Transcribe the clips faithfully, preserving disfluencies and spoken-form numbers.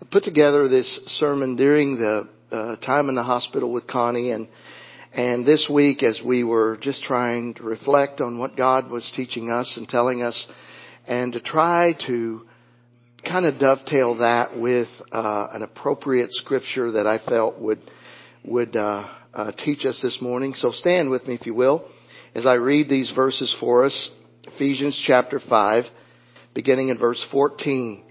put together this sermon during the uh, time in the hospital with Connie, and and this week as we were just trying to reflect on what God was teaching us and telling us, and to try to kind of dovetail that with uh, an appropriate scripture that I felt would would uh, uh, teach us this morning. So stand with me, if you will, as I read these verses for us. Ephesians chapter five, beginning in verse fourteen.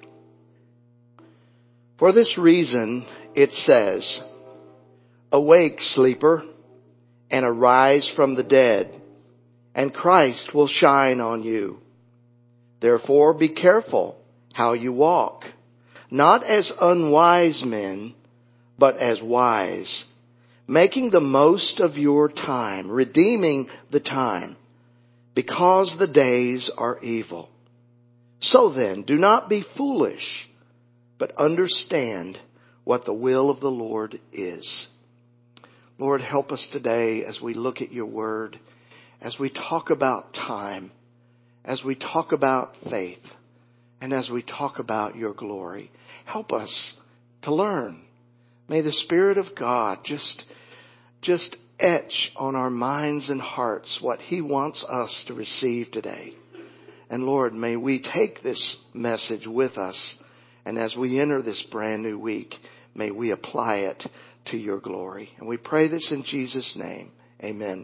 For this reason, it says, "Awake, sleeper, and arise from the dead, and Christ will shine on you. Therefore, be careful how you walk, not as unwise men, but as wise, making the most of your time, redeeming the time, because the days are evil. So then, do not be foolish, but understand what the will of the Lord is." Lord, help us today as we look at your word, as we talk about time, as we talk about faith, and as we talk about your glory. Help us to learn. May the Spirit of God just, just etch on our minds and hearts what He wants us to receive today. And Lord, may we take this message with us. And as we enter this brand new week, may we apply it to your glory. And we pray this in Jesus' name. Amen.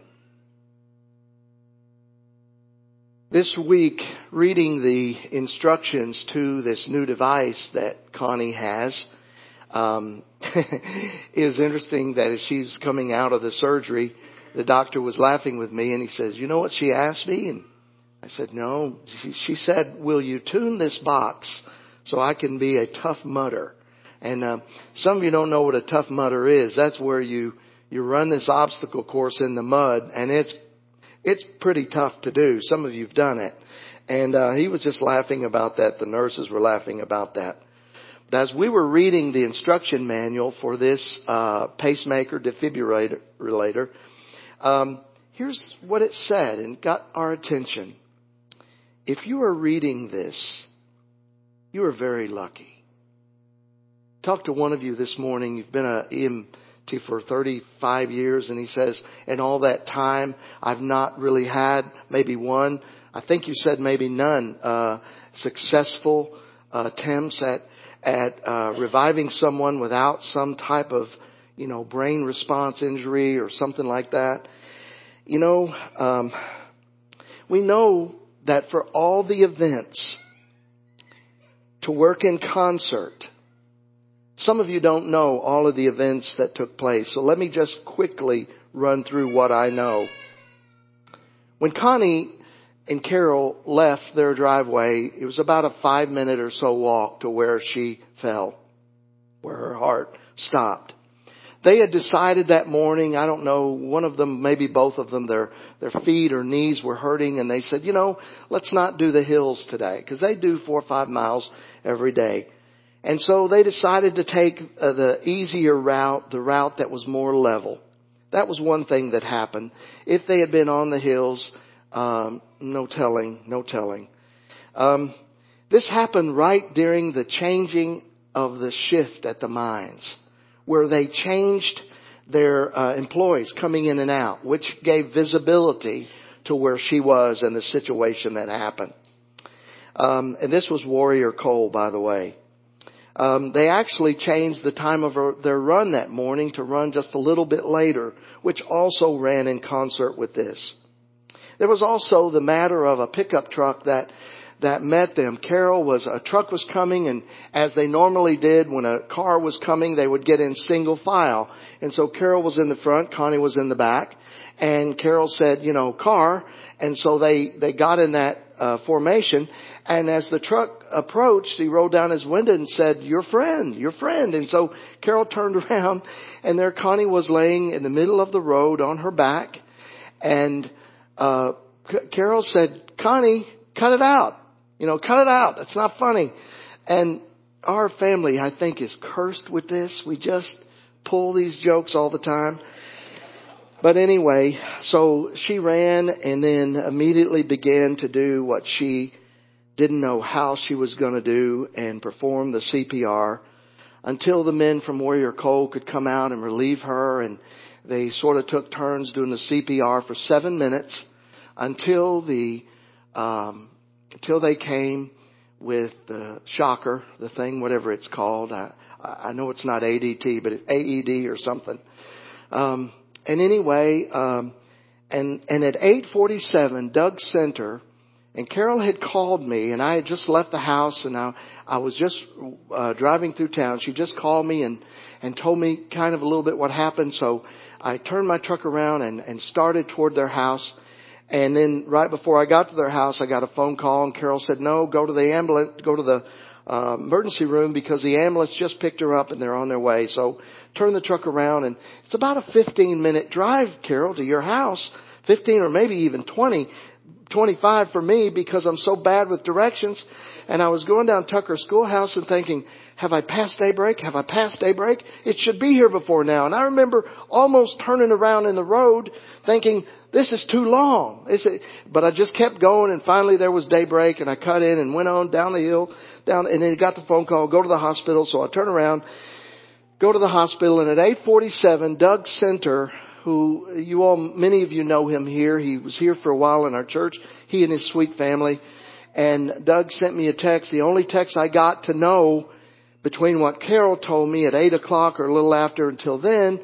This week, reading the instructions to this new device that Connie has, um, is interesting that as she was coming out of the surgery, the doctor was laughing with me and he says, "You know what she asked me?" And I said, "No." She, she said, "Will you tune this box so I can be a tough mudder?" And uh, some of you don't know what a tough mudder is. That's where you, you run this obstacle course in the mud, and it's it's pretty tough to do. Some of you have done it. And uh, he was just laughing about that. The nurses were laughing about that. But as we were reading the instruction manual for this uh, pacemaker defibrillator, um, here's what it said, and got our attention. If you are reading this, you are very lucky. Talked to one of you this morning. You've been a E M T for thirty-five years, and he says, in all that time, I've not really had maybe one, I think you said maybe none, uh, successful uh, attempts at at uh, reviving someone without some type of, you know, brain response injury or something like that. You know, um, we know that for all the events to work in concert, some of you don't know all of the events that took place. So let me just quickly run through what I know. When Connie and Carol left their driveway, it was about a five minute or so walk to where she fell, where her heart stopped. They had decided that morning, I don't know, one of them, maybe both of them, their, their feet or knees were hurting, and they said, you know, let's not do the hills today, because they do four or five miles every day. And so they decided to take uh, the easier route, the route that was more level. That was one thing that happened. If they had been on the hills, um, no telling, no telling. Um, this happened right during the changing of the shift at the mines, where they changed their uh, employees coming in and out, which gave visibility to where she was and the situation that happened. Um, and this was Warrior Coal, by the way. Um, they actually changed the time of their run that morning to run just a little bit later, which also ran in concert with this. There was also the matter of a pickup truck that that met them. Carol was, a truck was coming, and as they normally did when a car was coming, they would get in single file. And so Carol was in the front, Connie was in the back, and Carol said, you know, car. And so they, they got in that uh, formation. And as the truck approached, he rolled down his window and said, your friend, your friend. And so Carol turned around, and there Connie was laying in the middle of the road on her back. And uh Carol said, Connie, cut it out. You know, cut it out. It's not funny. And our family, I think, is cursed with this. We just pull these jokes all the time. But anyway, so she ran and then immediately began to do what she didn't know how she was going to do and perform the C P R. until the men from Warrior Cole could come out and relieve her. And they sort of took turns doing the C P R for seven minutes until the, um, until they came with the shocker, the thing, whatever it's called. I, I know it's not A D T, but it's A E D or something. Um, and anyway, um, and, and at eight forty-seven, Doug Center, and Carol had called me, and I had just left the house, and I, I was just uh, driving through town. She just called me and, and told me kind of a little bit what happened. So I turned my truck around and, and started toward their house. And then right before I got to their house, I got a phone call, and Carol said, no, go to the ambulance, go to the uh, emergency room because the ambulance just picked her up and they're on their way. So turn the truck around, and it's about a fifteen minute drive, Carol, to your house. fifteen or maybe even twenty. twenty-five for me because I'm so bad with directions. And I was going down Tucker Schoolhouse and thinking, have I passed daybreak? Have I passed daybreak? It should be here before now. And I remember almost turning around in the road thinking, this is too long. It's a, but I just kept going, and finally there was daybreak, and I cut in and went on down the hill, down, and then got the phone call, go to the hospital. So I turn around, go to the hospital, and at eight forty-seven, Doug Center, who you all, many of you know him here. He was here for a while in our church, he and his sweet family. And Doug sent me a text, the only text I got to know between what Carol told me at eight o'clock or a little after until then,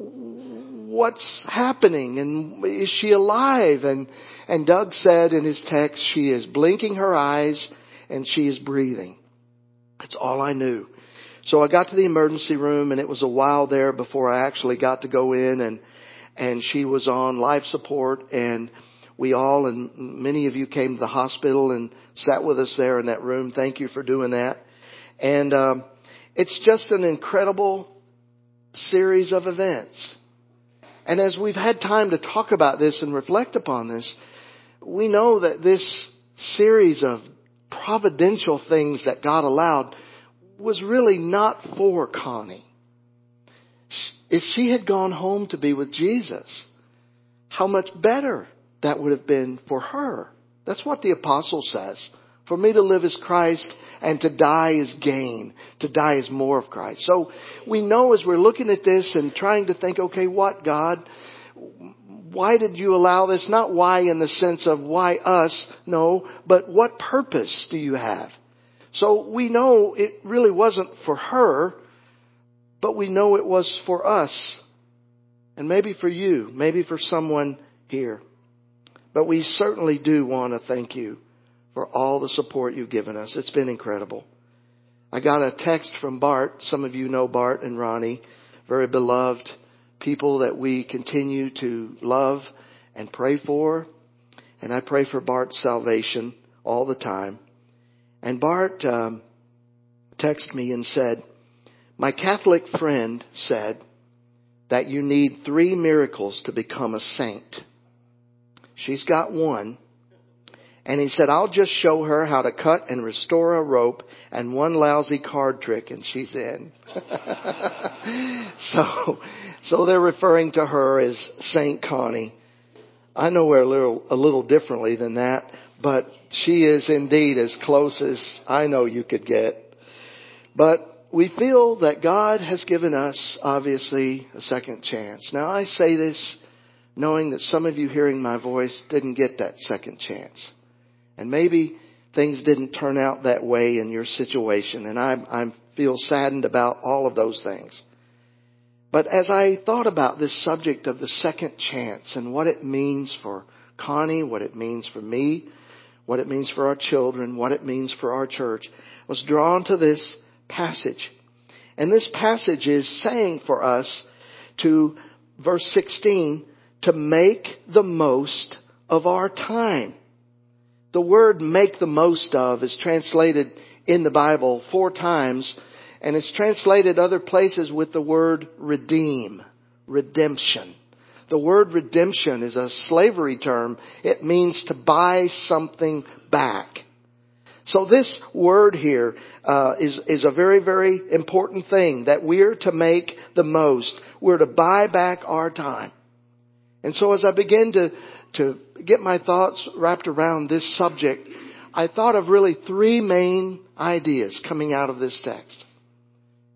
what's happening and is she alive? And, and Doug said in his text, she is blinking her eyes and she is breathing. That's all I knew. So I got to the emergency room, and it was a while there before I actually got to go in, and And she was on life support, and we all, and many of you came to the hospital and sat with us there in that room. Thank you for doing that. And um, it's just an incredible series of events. And as we've had time to talk about this and reflect upon this, we know that this series of providential things that God allowed was really not for Connie. If she had gone home to be with Jesus, how much better that would have been for her. That's what the apostle says. For me to live is Christ, and to die is gain. To die is more of Christ. So we know as we're looking at this and trying to think, okay, what, God? Why did you allow this? Not why in the sense of why us, no, but what purpose do you have? So we know it really wasn't for her, but we know it was for us, and maybe for you, maybe for someone here. But we certainly do want to thank you for all the support you've given us. It's been incredible. I got a text from Bart. Some of you know Bart and Ronnie, very beloved people that we continue to love and pray for. And I pray for Bart's salvation all the time. And Bart um, texted me and said, my Catholic friend said that you need three miracles to become a saint. She's got one. And he said, I'll just show her how to cut and restore a rope and one lousy card trick and she's in. so, so they're referring to her as Saint Connie. I know her a little, a little differently than that, but she is indeed as close as I know you could get. But we feel that God has given us, obviously, a second chance. Now, I say this knowing that some of you hearing my voice didn't get that second chance. And maybe things didn't turn out that way in your situation. And I, I feel saddened about all of those things. But as I thought about this subject of the second chance and what it means for Connie, what it means for me, what it means for our children, what it means for our church, I was drawn to this passage. And this passage is saying for us to, verse sixteen, to make the most of our time. The word make the most of is translated in the Bible four times, and it's translated other places with the word redeem, redemption. The word redemption is a slavery term. It means to buy something back. So this word here uh, is, is a very, very important thing that we're to make the most. We're to buy back our time. And so as I begin to, to get my thoughts wrapped around this subject, I thought of really three main ideas coming out of this text.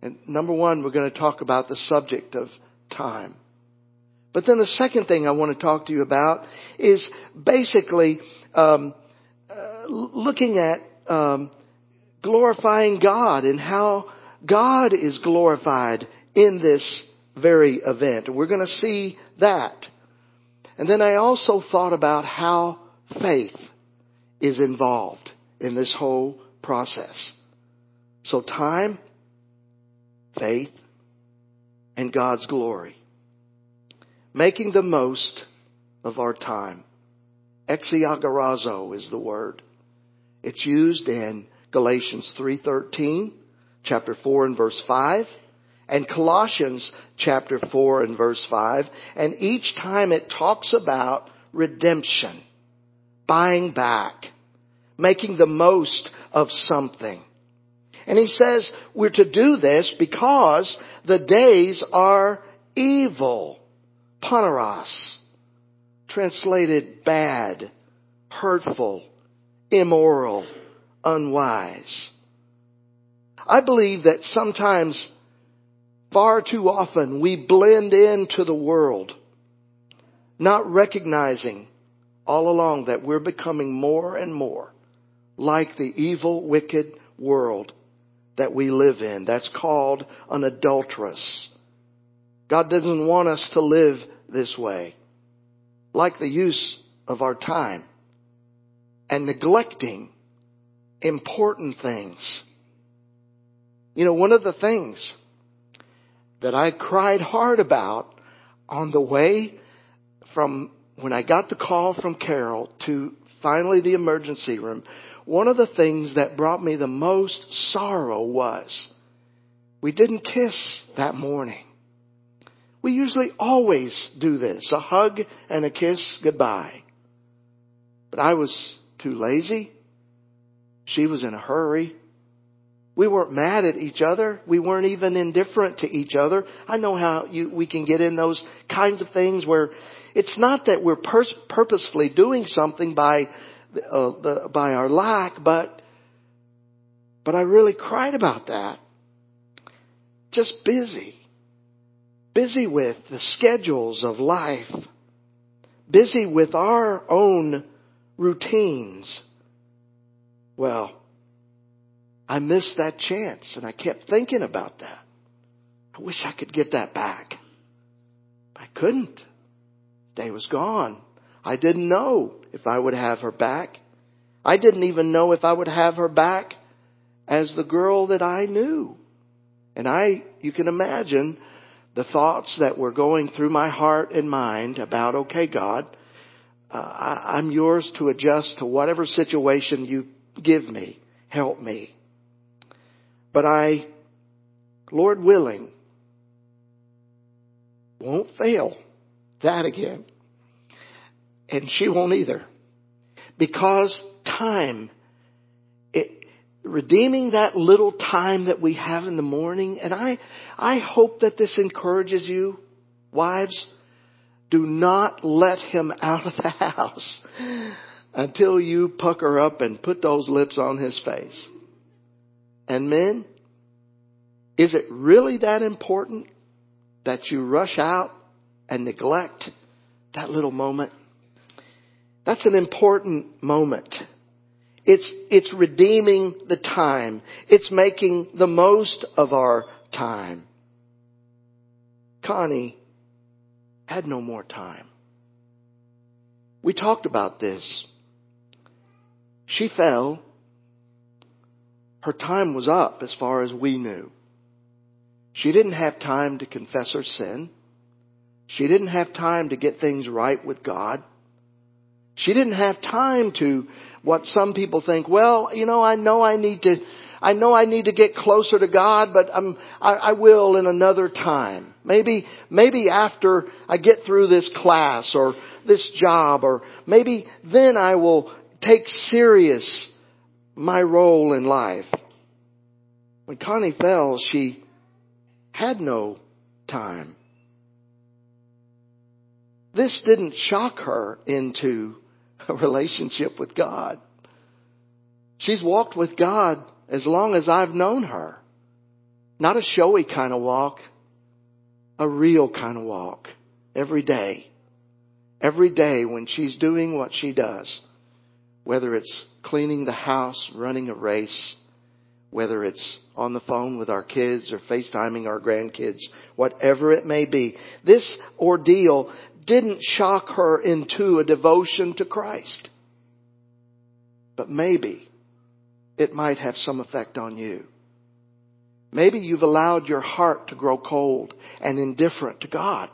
And number one, we're going to talk about the subject of time. But then the second thing I want to talk to you about is basically um, uh, looking at um, glorifying God and how God is glorified in this very event. We're going to see that. And then I also thought about how faith is involved in this whole process. So time, faith, and God's glory. Making the most of our time. Exiagorazo is the word. It's used in Galatians three thirteen, chapter four and verse five, and Colossians chapter four and verse five. And each time it talks about redemption, buying back, making the most of something. And he says we're to do this because the days are evil. Poneros, translated bad, hurtful, immoral, unwise. I believe that sometimes, far too often, we blend into the world, not recognizing all along that we're becoming more and more like the evil, wicked world that we live in. That's called an adulteress. God doesn't want us to live this way. Like the use of our time and neglecting important things. You know, one of the things that I cried hard about on the way from when I got the call from Carol to finally the emergency room, one of the things that brought me the most sorrow was we didn't kiss that morning. We usually always do this, a hug and a kiss goodbye. But I was too lazy. She was in a hurry. We weren't mad at each other. We weren't even indifferent to each other. I know how you, we can get in those kinds of things where it's not that we're pers- purposefully doing something by uh, the, by our lack, but but I really cried about that. Just busy. Busy with the schedules of life. Busy with our own routines. Well, I missed that chance and I kept thinking about that. I wish I could get that back. I couldn't. Day was gone. I didn't know if I would have her back. I didn't even know if I would have her back as the girl that I knew. And I, you can imagine the thoughts that were going through my heart and mind about, okay, God, uh, I, I'm yours to adjust to whatever situation you give me. Help me. But I, Lord willing, won't fail that again. And she won't either. Because time, it, redeeming that little time that we have in the morning, and I, I hope that this encourages you, wives, do not let him out of the house until you pucker up and put those lips on his face. And men, is it really that important that you rush out and neglect that little moment? That's an important moment. It's, it's redeeming the time. It's making the most of our time. Connie had no more time. We talked about this. She fell. Her time was up as far as we knew. She didn't have time to confess her sin. She didn't have time to get things right with God. She didn't have time to what some people think, well, you know, I know I need to, I know I need to get closer to God, but I'm, I, I will in another time. Maybe, maybe after I get through this class or this job, or maybe then I will take serious my role in life. When Connie fell, she had no time. This didn't shock her into a relationship with God. She's walked with God as long as I've known her. Not a showy kind of walk. A real kind of walk. Every day. Every day when she's doing what she does. Whether it's cleaning the house, running a race, whether it's on the phone with our kids or FaceTiming our grandkids, whatever it may be. This ordeal didn't shock her into a devotion to Christ. But maybe it might have some effect on you. Maybe you've allowed your heart to grow cold and indifferent to God.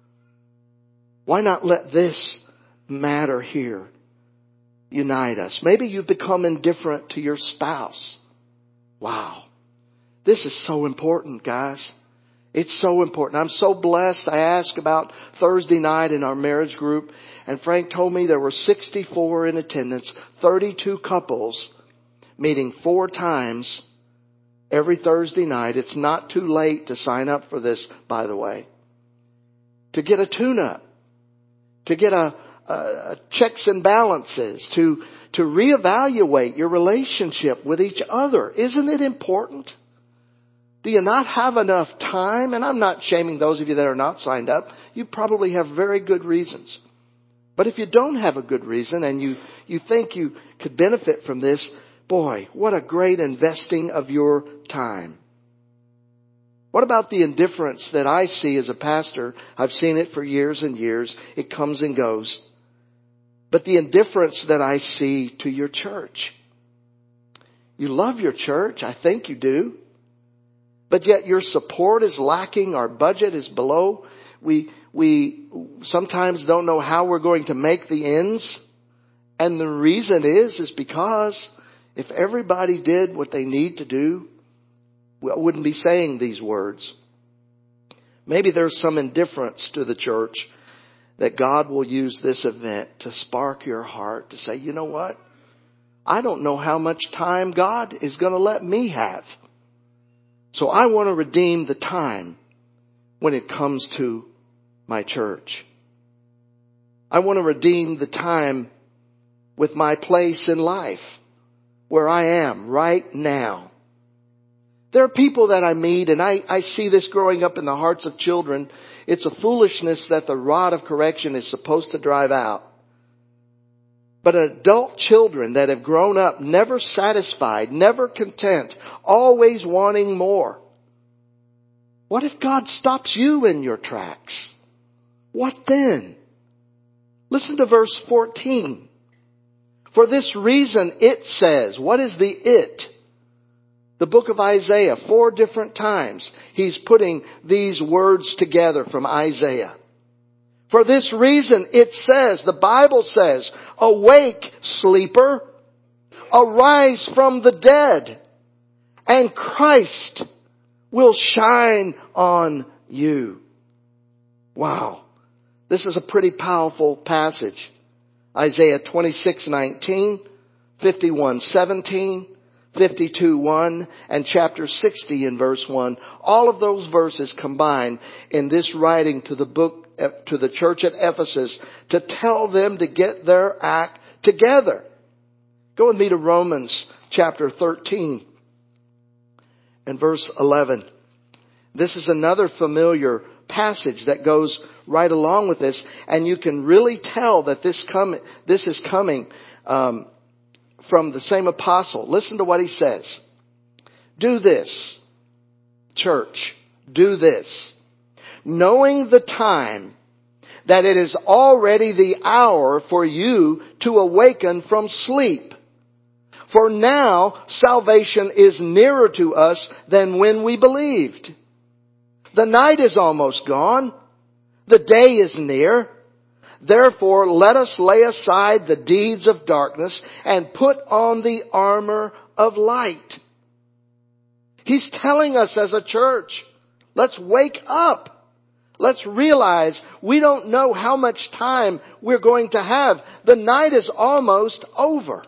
Why not let this matter here unite us? Maybe you've become indifferent to your spouse. Wow. This is so important, guys. It's so important. I'm so blessed. I asked about Thursday night in our marriage group, and Frank told me there were sixty-four in attendance, thirty-two couples meeting four times every Thursday night. It's not too late to sign up for this, by the way. To get a tune-up. To get a, a checks and balances. To, to reevaluate your relationship with each other. Isn't it important? Do you not have enough time? And I'm not shaming those of you that are not signed up. You probably have very good reasons. But if you don't have a good reason and you, you think you could benefit from this, boy, what a great investing of your time. What about the indifference that I see as a pastor? I've seen it for years and years. It comes and goes. But the indifference that I see to your church. You love your church. I think you do. But yet your support is lacking. Our budget is below. We, we sometimes don't know how we're going to make the ends. And the reason is, is because if everybody did what they need to do, we wouldn't be saying these words. Maybe there's some indifference to the church that God will use this event to spark your heart to say, you know what? I don't know how much time God is going to let me have. So I want to redeem the time when it comes to my church. I want to redeem the time with my place in life, where I am right now. There are people that I meet, and I, I see this growing up in the hearts of children. It's a foolishness that the rod of correction is supposed to drive out. But adult children that have grown up never satisfied, never content, always wanting more. What if God stops you in your tracks? What then? Listen to verse fourteen. For this reason it says, what is the it? The book of Isaiah, four different times, he's putting these words together from Isaiah. For this reason it says, the Bible says, awake, sleeper, arise from the dead, and Christ will shine on you. Wow. This is a pretty powerful passage. Isaiah twenty-six nineteen, fifty-one seventeen, fifty-two one, and chapter sixty in verse one. All of those verses combine in this writing to the book, to the church at Ephesus, to tell them to get their act together. Go with me to Romans chapter thirteen and verse eleven. This is another familiar passage that goes right along with this, and you can really tell that this come this is coming um, from the same apostle. Listen to what he says. Do this, church, do this, knowing the time, that it is already the hour for you to awaken from sleep. For now salvation is nearer to us than when we believed. The night is almost gone. The day is near. Therefore, let us lay aside the deeds of darkness and put on the armor of light. He's telling us as a church, let's wake up. Let's realize we don't know how much time we're going to have. The night is almost over.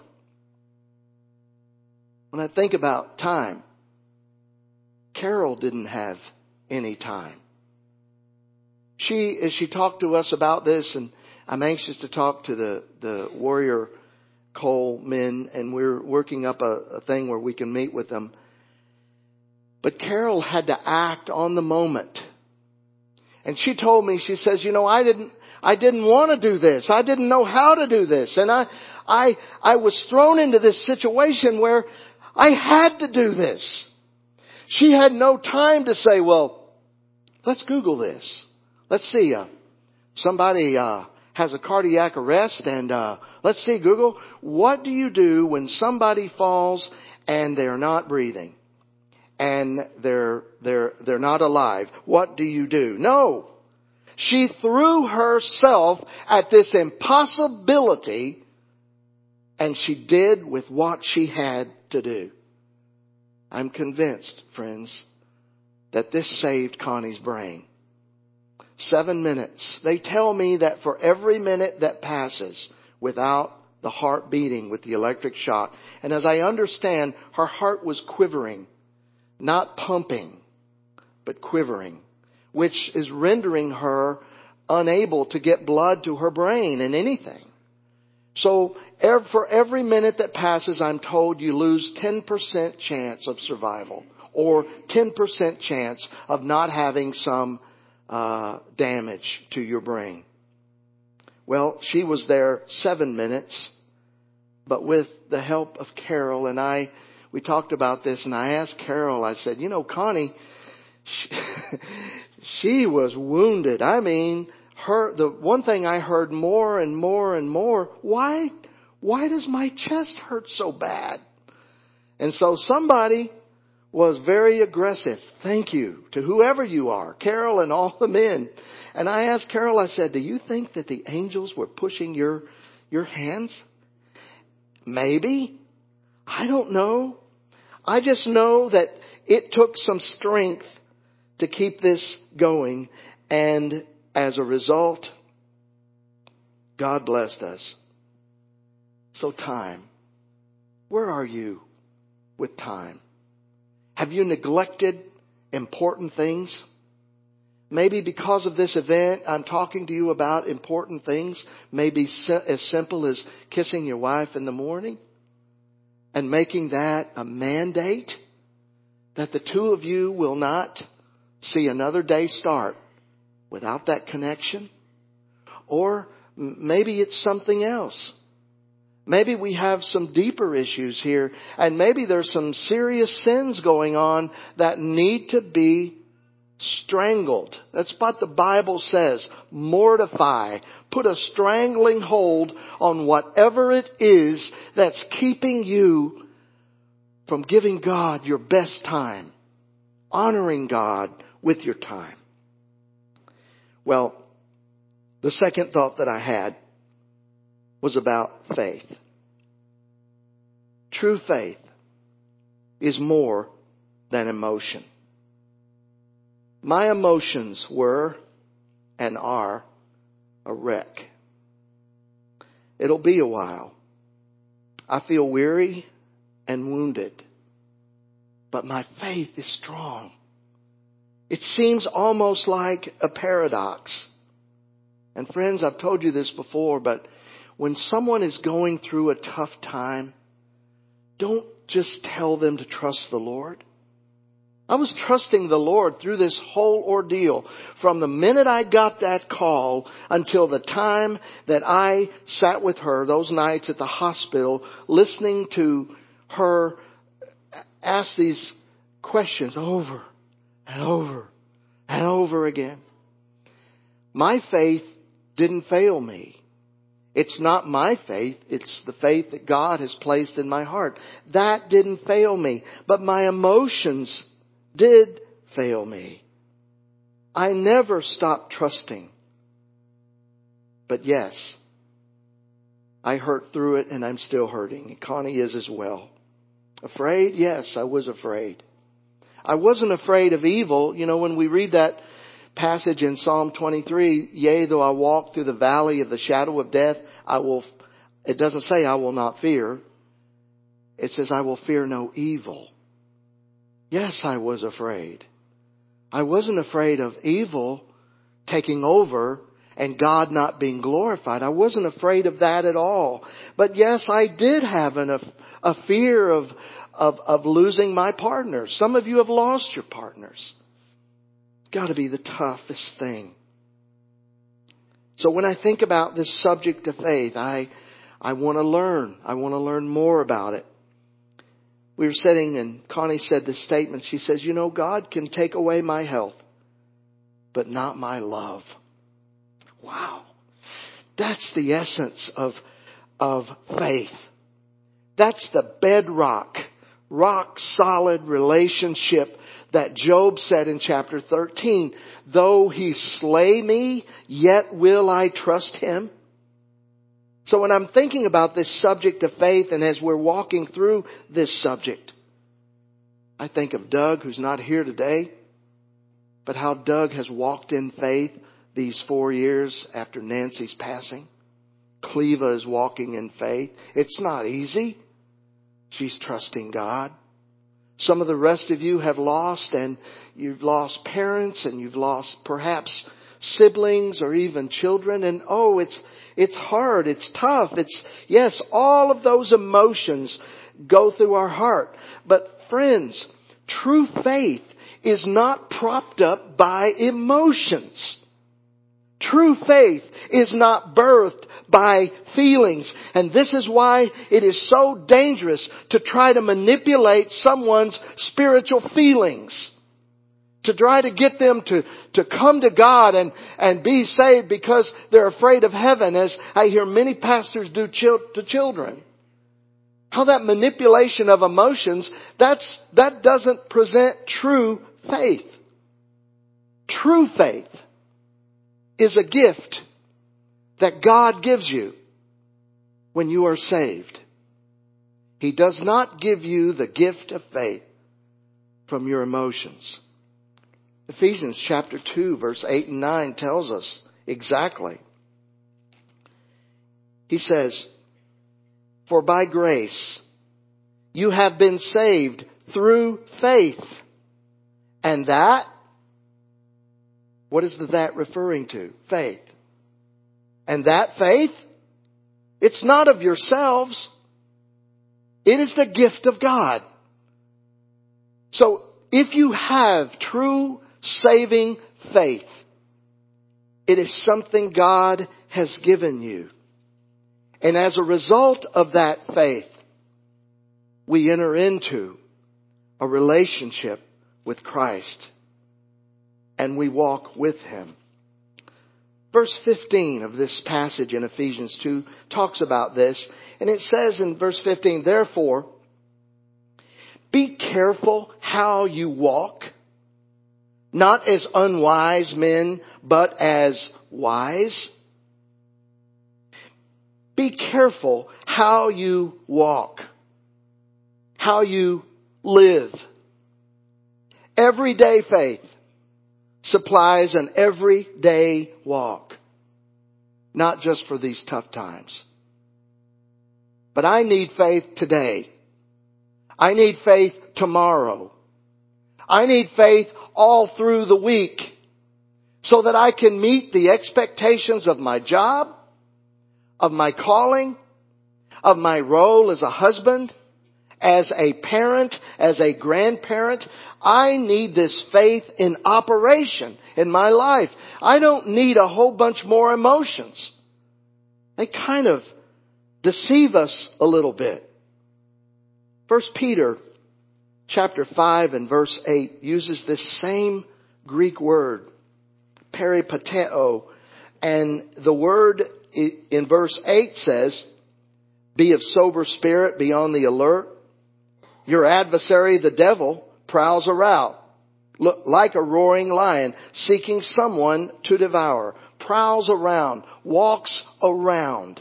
When I think about time, Carol didn't have any time. She, as she talked to us about this, and I'm anxious to talk to the, the Warrior Coal men, and we're working up a, a thing where we can meet with them. But Carol had to act on the moment. And she told me, she says, you know, I didn't, I didn't want to do this. I didn't know how to do this. And I, I, I was thrown into this situation where I had to do this. She had no time to say, well, let's Google this. Let's see, uh, somebody, uh, has a cardiac arrest and, uh, let's see, Google, what do you do when somebody falls and they're not breathing? And they're, they're, they're not alive. What do you do? No. She threw herself at this impossibility, and she did with what she had to do. I'm convinced, friends, that this saved Connie's brain. Seven minutes. They tell me that for every minute that passes without the heart beating with the electric shock, and as I understand, her heart was quivering. Not pumping, but quivering, which is rendering her unable to get blood to her brain in anything. So for every minute that passes, I'm told you lose ten percent chance of survival or ten percent chance of not having some uh, damage to your brain. Well, she was there seven minutes, but with the help of Carol and I, we talked about this, and I asked Carol, I said, you know, Connie, she, she was wounded. I mean, her, the one thing I heard more and more and more, why, why does my chest hurt so bad? And so somebody was very aggressive. Thank you to whoever you are, Carol and all the men. And I asked Carol, I said, do you think that the angels were pushing your, your hands? Maybe. I don't know. I just know that it took some strength to keep this going. And as a result, God blessed us. So time. Where are you with time? Have you neglected important things? Maybe because of this event, I'm talking to you about important things. Maybe as simple as kissing your wife in the morning. And making that a mandate that the two of you will not see another day start without that connection. Or maybe it's something else. Maybe we have some deeper issues here, and maybe there's some serious sins going on that need to be strangled. That's what the Bible says. Mortify. Put a strangling hold on whatever it is that's keeping you from giving God your best time. Honoring God with your time. Well, the second thought that I had was about faith. True faith is more than emotion. My emotions were and are a wreck. It'll be a while. I feel weary and wounded, but my faith is strong. It seems almost like a paradox. And friends, I've told you this before, but when someone is going through a tough time, don't just tell them to trust the Lord. I was trusting the Lord through this whole ordeal from the minute I got that call until the time that I sat with her those nights at the hospital listening to her ask these questions over and over and over again. My faith didn't fail me. It's not my faith. It's the faith that God has placed in my heart. That didn't fail me. But my emotions did fail me. I never stopped trusting. But yes, I hurt through it and I'm still hurting. And Connie is as well. Afraid? Yes, I was afraid. I wasn't afraid of evil. You know, when we read that passage in Psalm twenty-three, yea, though I walk through the valley of the shadow of death, I will, it doesn't say I will not fear. It says I will fear no evil. Yes, I was afraid. I wasn't afraid of evil taking over and God not being glorified. I wasn't afraid of that at all. But yes, I did have an, a, a fear of, of, of losing my partner. Some of you have lost your partners. It's got to be the toughest thing. So when I think about this subject of faith, I, I want to learn. I want to learn more about it. We were sitting and Connie said this statement. She says, you know, God can take away my health, but not my love. Wow. That's the essence of, of faith. That's the bedrock, rock solid relationship that Job said in chapter thirteen. Though he slay me, yet will I trust him. So when I'm thinking about this subject of faith, and as we're walking through this subject, I think of Doug, who's not here today, but how Doug has walked in faith these four years after Nancy's passing. Cleva is walking in faith. It's not easy. She's trusting God. Some of the rest of you have lost, and you've lost parents, and you've lost perhaps siblings or even children. And oh, it's it's hard. It's tough. It's, yes, all of those emotions go through our heart. But friends, true faith is not propped up by emotions. True faith is not birthed by feelings. And this is why it is so dangerous to try to manipulate someone's spiritual feelings. To try to get them to, to come to God and, and be saved because they're afraid of heaven, as I hear many pastors do chil- to children. How that manipulation of emotions, that's, that doesn't present true faith. True faith is a gift that God gives you when you are saved. He does not give you the gift of faith from your emotions. Ephesians chapter two, verse eight and nine tells us exactly. He says, for by grace you have been saved through faith. And that, what is the that referring to? Faith. And that faith, it's not of yourselves. It is the gift of God. So if you have true saving faith, it is something God has given you. And as a result of that faith, we enter into a relationship with Christ. And we walk with Him. Verse fifteen of this passage in Ephesians two talks about this. And it says in verse fifteen, therefore, be careful how you walk, not as unwise men, but as wise. Be careful how you walk, how you live. Everyday faith supplies an everyday walk, not just for these tough times. But I need faith today. I need faith tomorrow. I need faith all through the week so that I can meet the expectations of my job, of my calling, of my role as a husband, as a parent, as a grandparent. I need this faith in operation in my life. I don't need a whole bunch more emotions. They kind of deceive us a little bit. First Peter chapter five and verse eight uses this same Greek word, peripateo. And the word in verse eight says, be of sober spirit, be on the alert. Your adversary, the devil, prowls around like a roaring lion, seeking someone to devour. Prowls around, walks around.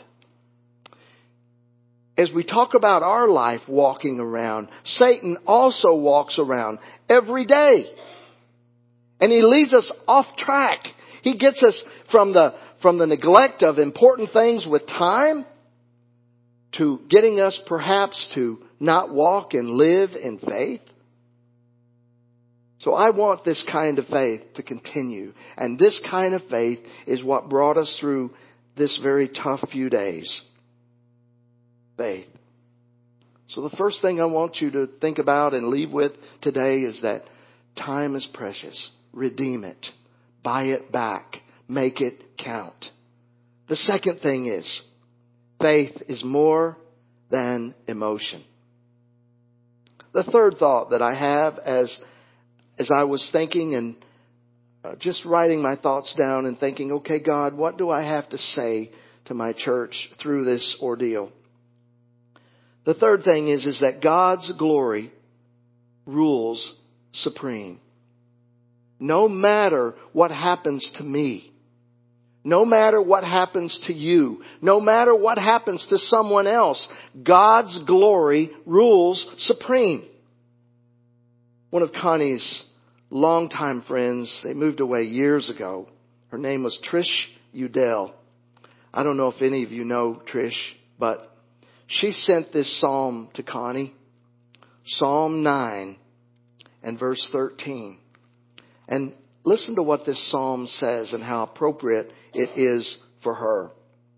As we talk about our life walking around, Satan also walks around every day. And he leads us off track. He gets us from the, from the neglect of important things with time to getting us perhaps to not walk and live in faith. So I want this kind of faith to continue. And this kind of faith is what brought us through this very tough few days. Faith. So the first thing I want you to think about and leave with today is that time is precious. Redeem it. Buy it back. Make it count. The second thing is, faith is more than emotion. The third thought that I have as As I was thinking and uh, just writing my thoughts down and thinking, okay, God, what do I have to say to my church through this ordeal? The third thing is, is that God's glory rules supreme. No matter what happens to me, no matter what happens to you, no matter what happens to someone else, God's glory rules supreme. One of Connie's longtime friends, they moved away years ago. Her name was Trish Udell. I don't know if any of you know Trish, but she sent this psalm to Connie. Psalm nine and verse thirteen. And listen to what this psalm says and how appropriate it is for her.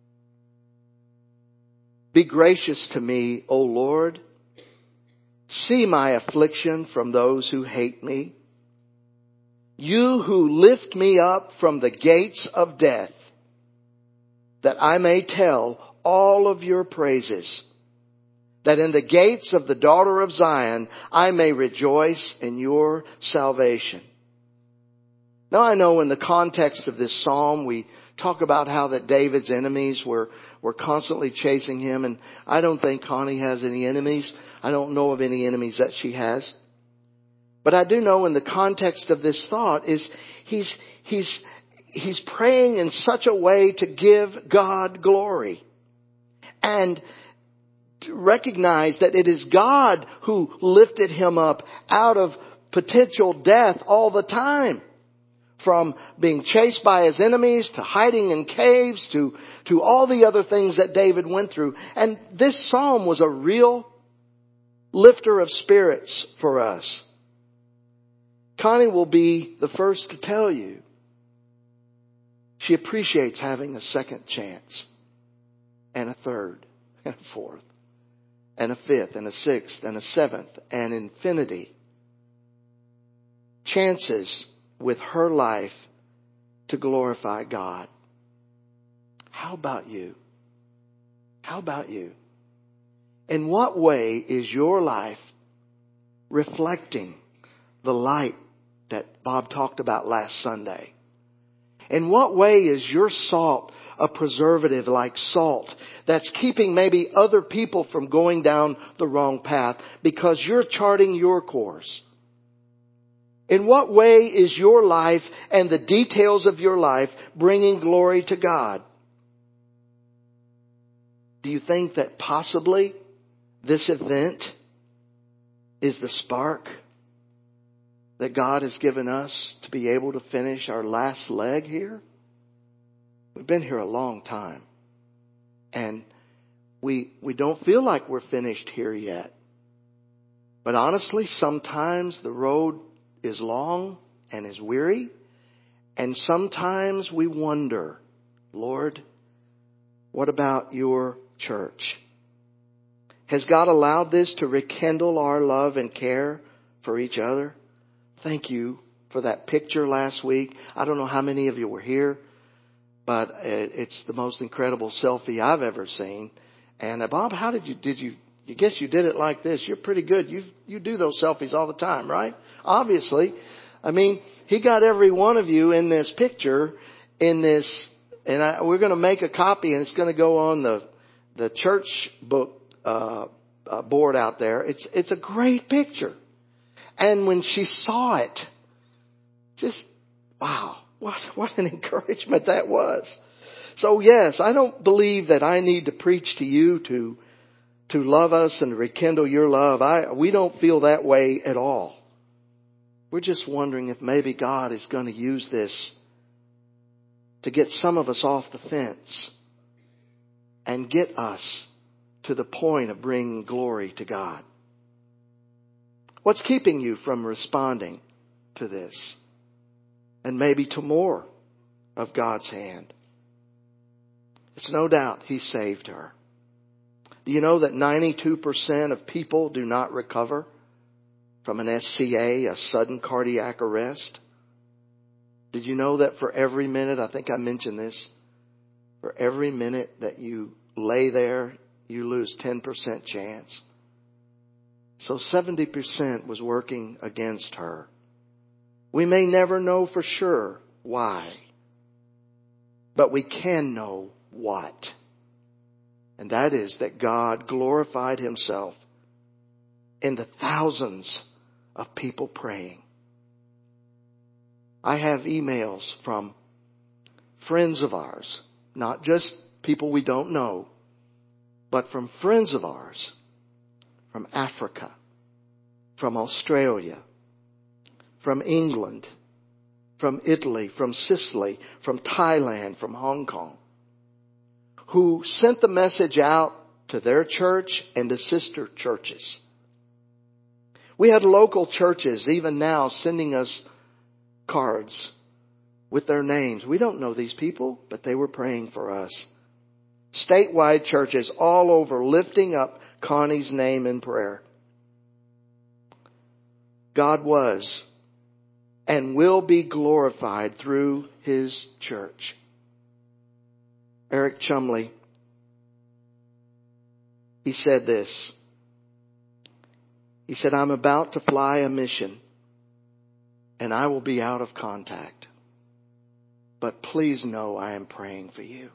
Be gracious to me, O Lord. See my affliction from those who hate me. You who lift me up from the gates of death, that I may tell all of your praises, that in the gates of the daughter of Zion I may rejoice in your salvation. Now I know in the context of this psalm we talk about how that David's enemies were, were constantly chasing him, and I don't think Connie has any enemies. I don't know of any enemies that she has. But I do know in the context of this thought is he's, he's, he's praying in such a way to give God glory. And to recognize that it is God who lifted him up out of potential death all the time. From being chased by his enemies to hiding in caves to, to all the other things that David went through. And this psalm was a real lifter of spirits for us. Connie will be the first to tell you she appreciates having a second chance and a third and a fourth and a fifth and a sixth and a seventh and infinity chances with her life to glorify God. How about you? How about you? In what way is your life reflecting the light that Bob talked about last Sunday? In what way is your salt a preservative like salt that's keeping maybe other people from going down the wrong path because you're charting your course? In what way is your life and the details of your life bringing glory to God? Do you think that possibly this event is the spark that God has given us to be able to finish our last leg here? We've been here a long time. And we, we don't feel like we're finished here yet. But honestly, sometimes the road is long and is weary. And sometimes we wonder, Lord, what about your church? Has God allowed this to rekindle our love and care for each other? Thank you for that picture last week. I don't know how many of you were here, but it's the most incredible selfie I've ever seen. And uh, Bob, how did you, did you, I guess you did it like this. You're pretty good. You you do those selfies all the time, right? Obviously. I mean, he got every one of you in this picture, in this, and I, we're going to make a copy and it's going to go on the, the church book, uh, uh, board out there. It's, it's a great picture. And when she saw it, just, wow, what, what an encouragement that was. So yes, I don't believe that I need to preach to you to, to love us and rekindle your love. I, we don't feel that way at all. We're just wondering if maybe God is going to use this to get some of us off the fence and get us to the point of bringing glory to God. What's keeping you from responding to this. And maybe to more of God's hand. It's no doubt He saved her. Do you know that ninety-two percent of people do not recover from an S C A, a sudden cardiac arrest? Did you know that for every minute, I think I mentioned this, for every minute that you lay there, you lose ten percent chance? So seventy percent was working against her. We may never know for sure why, but we can know what. And that is that God glorified Himself in the thousands of people praying. I have emails from friends of ours, not just people we don't know, but from friends of ours, from Africa, from Australia, from England, from Italy, from Sicily, from Thailand, from Hong Kong, who sent the message out to their church and to sister churches. We had local churches even now sending us cards with their names. We don't know these people, but they were praying for us. Statewide churches all over lifting up Connie's name in prayer. God was and will be glorified through His church. Eric Chumley, he said this. He said, I'm about to fly a mission and I will be out of contact. But please know I am praying for you.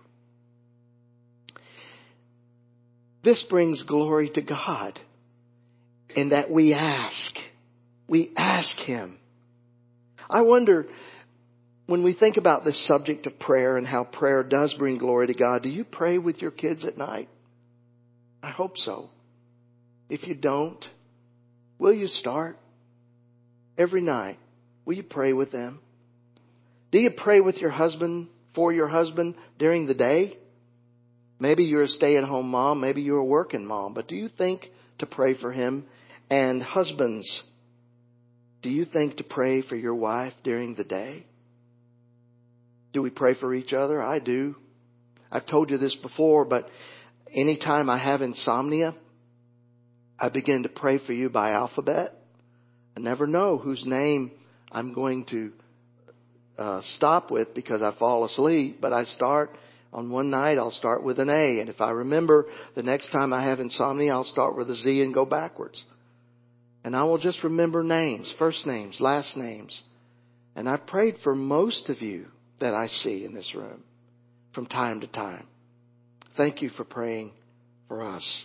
This brings glory to God in that we ask. We ask Him. I wonder, when we think about this subject of prayer and how prayer does bring glory to God, do you pray with your kids at night? I hope so. If you don't, will you start every night? Will you pray with them? Do you pray with your husband, for your husband during the day? Maybe you're a stay-at-home mom. Maybe you're a working mom. But do you think to pray for him? And husbands, do you think to pray for your wife during the day? Do we pray for each other? I do. I've told you this before, but anytime I have insomnia, I begin to pray for you by alphabet. I never know whose name I'm going to uh, stop with because I fall asleep, but I start on one night, I'll start with an A. And if I remember the next time I have insomnia, I'll start with a Z and go backwards. And I will just remember names, first names, last names. And I've prayed for most of you that I see in this room from time to time. Thank you for praying for us.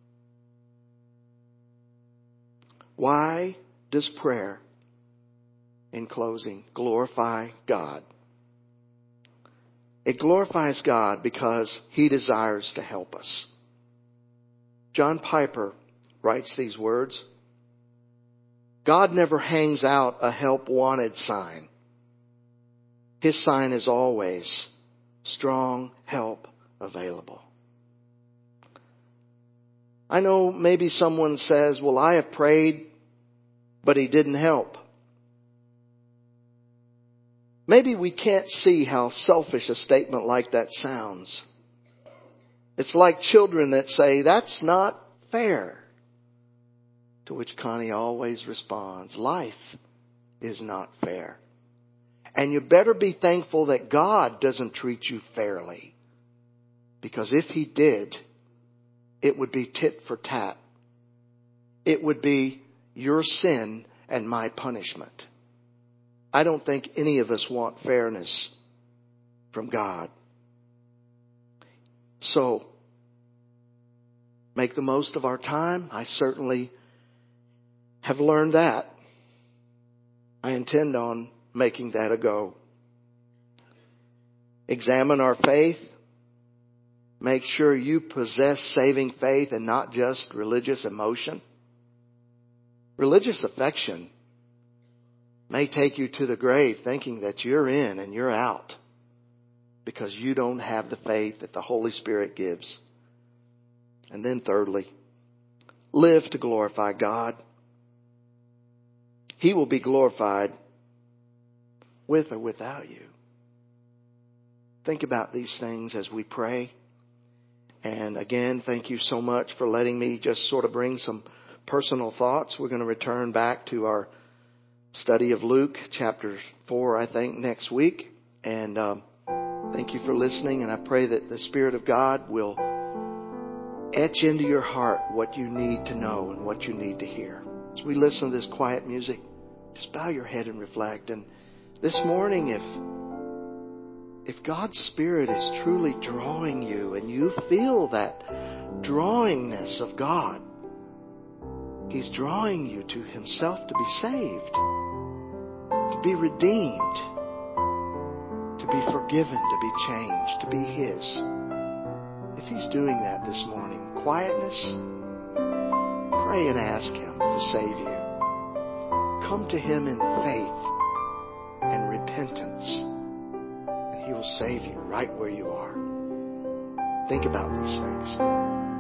Why does prayer, in closing, glorify God? It glorifies God because He desires to help us. John Piper writes these words. God never hangs out a help wanted sign. His sign is always strong help available. I know maybe someone says, well, I have prayed, but He didn't help. Maybe we can't see how selfish a statement like that sounds. It's like children that say, that's not fair. To which Connie always responds, life is not fair. And you better be thankful that God doesn't treat you fairly. Because if He did, it would be tit for tat. It would be your sin and my punishment. I don't think any of us want fairness from God. So, make the most of our time. I certainly have learned that. I intend on making that a go. Examine our faith. Make sure you possess saving faith and not just religious emotion. Religious affection may take you to the grave thinking that you're in and you're out because you don't have the faith that the Holy Spirit gives. And then thirdly, live to glorify God. He will be glorified with or without you. Think about these things as we pray. And again, thank you so much for letting me just sort of bring some personal thoughts. We're going to return back to our study of Luke chapter four, I think, next week. And um, thank you for listening. And I pray that the Spirit of God will etch into your heart what you need to know and what you need to hear. As we listen to this quiet music, just bow your head and reflect. And this morning, if if God's Spirit is truly drawing you and you feel that drawingness of God, He's drawing you to Himself to be saved, to be redeemed, to be forgiven, to be changed, to be His. If He's doing that this morning, quietness, pray and ask Him to save you. Come to Him in faith and repentance, and He will save you right where you are. Think about these things.